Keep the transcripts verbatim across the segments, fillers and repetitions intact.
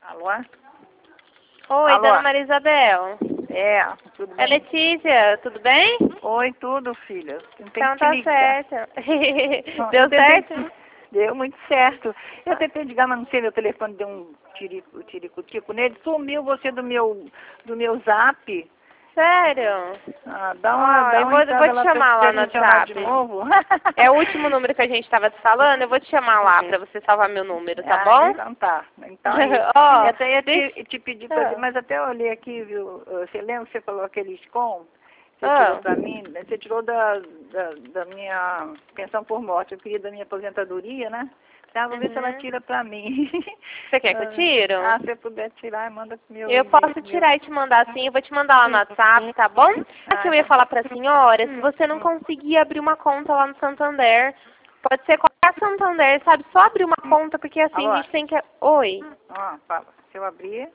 Alô? Oi, Alô? dona Maria Isabel. É, tudo bem? É Letícia, tudo bem? Oi, tudo, filha. Tem Então que te tá ligar. certo. Não, Deu eu tentei- certo? Deu muito certo. Eu tentei ligar, mas não sei, meu telefone deu um tirico, tirico-tico nele. Sumiu você do meu, do meu zap. Sério? Ah, dá uma, Ó, dá eu uma vou, entrada vou te lá pra chamar te lá no adicionar de WhatsApp. novo. É o último número que a gente tava te falando, eu vou te chamar lá pra você salvar meu número, tá Ah, bom? então tá. Então é isso. Ó, Eu até ia deixa... te, te pedir pra ver, Ah, mas até eu olhei aqui, viu? Você lembra que você falou aquele SCOM? Você ah. tirou pra mim, você tirou da, da, da minha pensão por morte. Eu queria da minha aposentadoria, né? Então, vou ver se ela Uhum. tira pra mim. Você quer que eu tiro? Ah, se você puder tirar, manda pro meu Eu e-mail. posso Meu... tirar e te mandar sim, eu vou te mandar lá no WhatsApp, tá bom? Aqui Ah, eu ia então falar tá. pra senhora, se você não conseguir abrir uma conta lá no Santander, pode ser qualquer Santander, sabe? Só abrir uma conta, porque assim Alô? a gente tem que... Oi? Ah, fala. Se eu abrir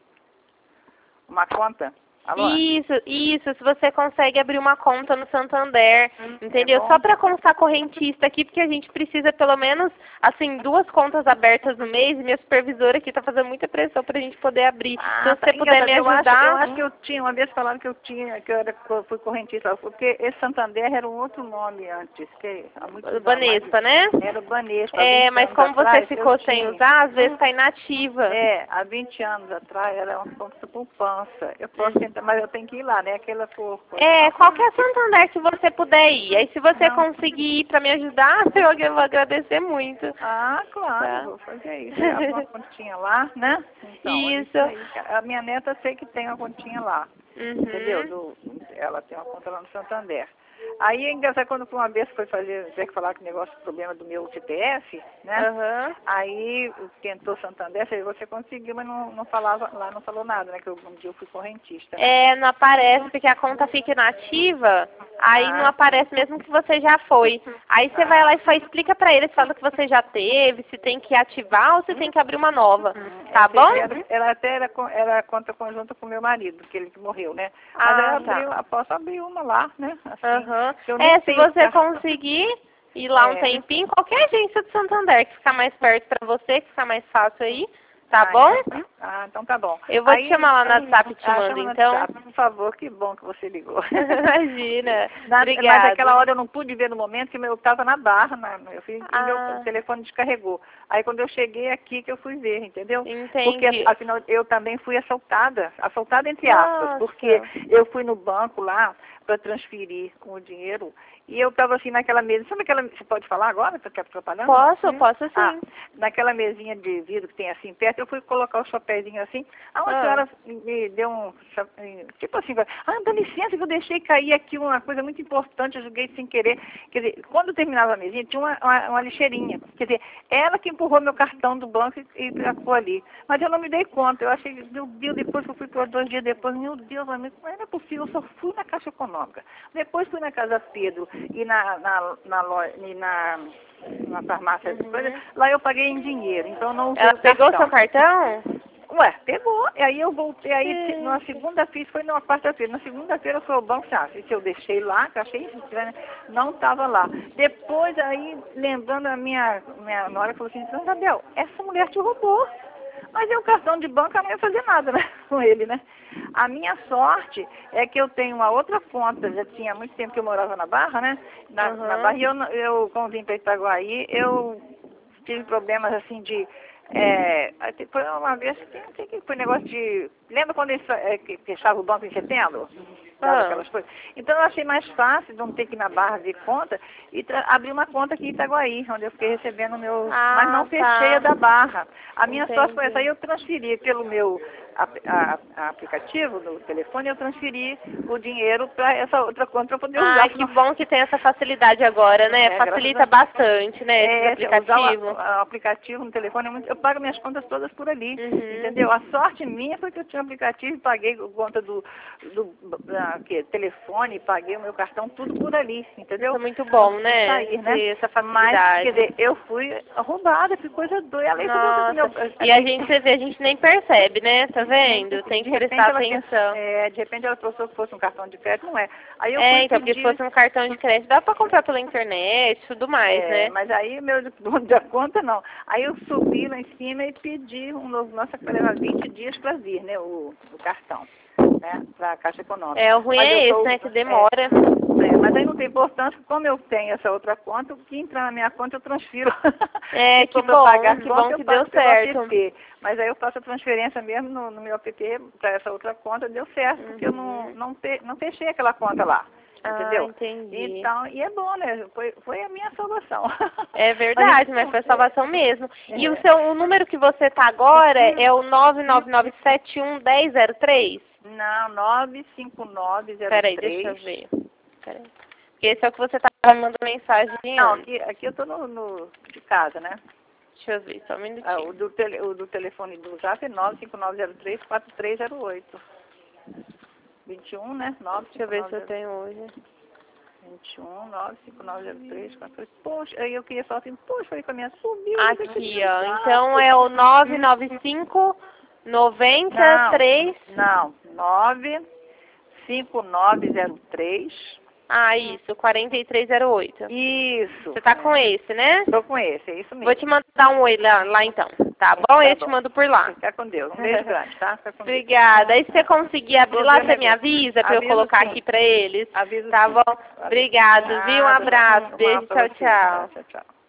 uma conta. Alô? Isso, isso, se você consegue abrir uma conta no Santander, entendeu? bom? Só para constar correntista aqui, porque a gente precisa pelo menos, assim, duas contas abertas no mês, e minha supervisora aqui tá fazendo muita pressão pra gente poder abrir. Ah, Então, se tá. você puder Engraçado. me Eu acho, eu ajudar... acho que eu tinha, uma vez falaram que eu tinha, que eu era, que eu fui correntista, porque esse Santander era um outro nome antes, que há muitos anos, mais de- Banespa, né? era o Banespa, há É, vinte mas anos como você atrás, ficou eu sem tinha. usar, às vezes tá inativa. É, há vinte anos atrás era uma conta poupança. Eu posso Uhum. tentar, mas eu tenho que ir lá, né? Aquela por coisa É, não. qualquer Santander que você puder ir. Aí se você Não. conseguir ir pra me ajudar, eu vou agradecer muito. Ah, claro, Tá? vou fazer isso. Eu abro uma continha lá, né? Então, é isso Isso. aí. A minha neta sei que tem uma continha lá. Entendeu? Uhum. Do, ela tem uma conta lá no Santander. Aí é engraçado, quando por uma vez foi fazer, tinha que falar que negócio, problema do meu C P F, né? Aham. Aí tentou Santander, falei, você conseguiu, mas não, não falava, lá não falou nada, né? Que eu, um dia eu fui correntista, né? É, não aparece porque a conta fica inativa, aí não Ah, aparece mesmo que você já foi. Aí você vai lá e só explica pra eles, fala que você já teve, se tem que ativar ou se tem que abrir uma nova, tá essa- bom? Era, ela até era, co- era conta conjunta com meu marido, que ele que morreu, né? Mas aí eu Ah, abri, tá. eu posso abrir uma lá, né? Assim, Aham. que eu nem É, se tenho você cartão. conseguir ir lá um É. tempinho, qualquer agência do Santander, que ficar mais perto pra você, que ficar mais fácil aí, tá Ah, bom? então tá. Ah, então tá bom. Eu vou te Aí, chamar lá no WhatsApp e te ah, mando, chama no então. WhatsApp, por favor, que bom que você ligou. Imagina. Na- mas aquela Obrigada. hora eu não pude ver no momento que eu estava na barra, na, eu fui, e meu Ah, telefone descarregou. Aí quando eu cheguei aqui que eu fui ver, entendeu? Porque entendi. afinal eu também fui assaltada, assaltada entre aspas, porque Nossa. eu fui no banco lá para transferir o dinheiro e eu estava assim naquela mesa, sabe aquela, você pode falar agora, que eu estou atrapalhando? Posso, posso Ah, sim. naquela mesinha de vidro que tem assim perto, eu fui colocar o chapéuzinho assim. Ah, uma Ah. senhora me deu um, cha- tipo assim, ah, dá licença que eu deixei cair aqui uma coisa muito importante, eu joguei sem querer. Quer dizer, quando terminava a mesinha, tinha uma, uma, uma lixeirinha. Quer dizer, ela que empurrou meu cartão do banco e, e tracou ali. Mas eu não me dei conta, eu achei, meu Deus, depois que eu fui por dois dias depois, meu Deus, amigo, não era possível, eu só fui na Caixa Econômica. Depois fui na Casa Pedro e na, na, na loja, e na... na farmácia, essas coisas, Uhum. lá eu paguei em dinheiro, então eu não usei Ela o pegou cartão. seu cartão? Ué, pegou. E aí eu voltei, aí te- na Gente. segunda-feira, foi numa quarta-feira, na segunda-feira eu fui ao banco, ah, se eu deixei lá, que eu achei estranho, não estava lá. Depois aí, lembrando a minha, minha nora, falou assim, Santa Isabel, essa mulher te roubou. Mas é o cartão de banco, ela não ia fazer nada, né, com ele, né? A minha sorte é que eu tenho uma outra conta, já tinha muito tempo que eu morava na Barra, né? Na, na Uhum. Barra, e eu, não- eu, quando vim para Itaguaí, eu tive problemas assim de... É, até foi uma vez que não sei o que foi negócio de... Lembra quando eles é, que fechava o banco em setembro? Dava Ah. aquelas coisas. Então eu achei mais fácil de não ter que ir na Barra de conta e tra- abrir uma conta aqui em Itaguaí, onde eu fiquei recebendo meu... Mas Ah, não fechei tá. a da Barra. A minha sorte foi essa. Aí Entendi. eu transferi pelo meu ap- a- a aplicativo do telefone, eu transferi o dinheiro para essa outra conta para poder usar. Ai, que bom que tem essa facilidade agora, né? É, Facilita graças a- bastante, né, esses É, se eu usar o, aplicativos. a- o aplicativo no telefone, é muito- eu pago minhas contas todas por ali, Uhum. entendeu? A sorte minha foi que eu tinha um aplicativo e paguei a conta do, do, da a, que, telefone, paguei o meu cartão, tudo por ali, entendeu? Isso é muito bom, né? Sair, né? Ter essa Mas, facilidade. quer dizer, eu fui roubada, que coisa doida. Ela Nossa, meu, e a gente, você vê, a gente nem percebe, né? Tá vendo? Tem que prestar atenção. É, de repente ela pensou que fosse um cartão de crédito, não é. Aí eu é, fui então, pedir... porque se fosse um cartão de crédito, dá pra comprar pela internet e tudo mais, é, né? Mas aí meu dono da conta não. Aí eu subi lá em cima e pedi um novo, nossa, que vai levar vinte dias para vir, né, o, o cartão, né, para a Caixa Econômica. É, o ruim mas é esse, tô, né, que demora. É, é, mas aí não tem importância, como eu tenho essa outra conta, o que entrar na minha conta eu transfiro. É, que como eu bom, pagar que conta, bom que eu pago deu pelo certo. app. Mas aí eu faço a transferência mesmo no, no meu app para essa outra conta, deu certo, Uhum. porque eu não, não, fe, não fechei aquela conta lá. Entendeu? Ah, entendi. Então, e é bom, né? Foi, foi a minha salvação. É verdade, mas foi a salvação mesmo. É. E o seu o número que você tá agora é o nove nove nove sete um um zero zero três? Não, nove cinco nove zero três. Peraí, deixa eu ver. Peraí. Porque esse é o que você tá me mandando mensagem. Não, aqui, aqui eu tô no, no, de casa, né? Deixa eu ver, só um minutinho. Ah, o, do tele, o do telefone do Zap é nove cinco nove zero três quatro três zero oito. vinte e um, né? nove Deixa eu ver se eu tenho hoje. vinte e um, nove cinco nove zero três quatro três. Poxa, aí eu queria falar assim, poxa, falei com a minha subiu. Aqui, ó. Então é o nove nove cinco noventa e três. Não, não. nove cinco nove zero três. Ah, isso, quarenta e três zero oito. Isso. Você tá com esse, né? Tô com esse, é isso mesmo. Vou te mandar um oi lá, lá então. Tá bom? Tá eu bom. te mando por lá. Fica com Deus. Um beijo grande, tá? Fica com Obrigada. Deus. Aí se você conseguir abrir lá, você me avisa pra eu colocar sim. aqui pra eles. Aviso Tá sim. bom? Obrigado, viu? Um abraço. Um Beijo, abraço pra tchau, você. tchau. Tchau, tchau.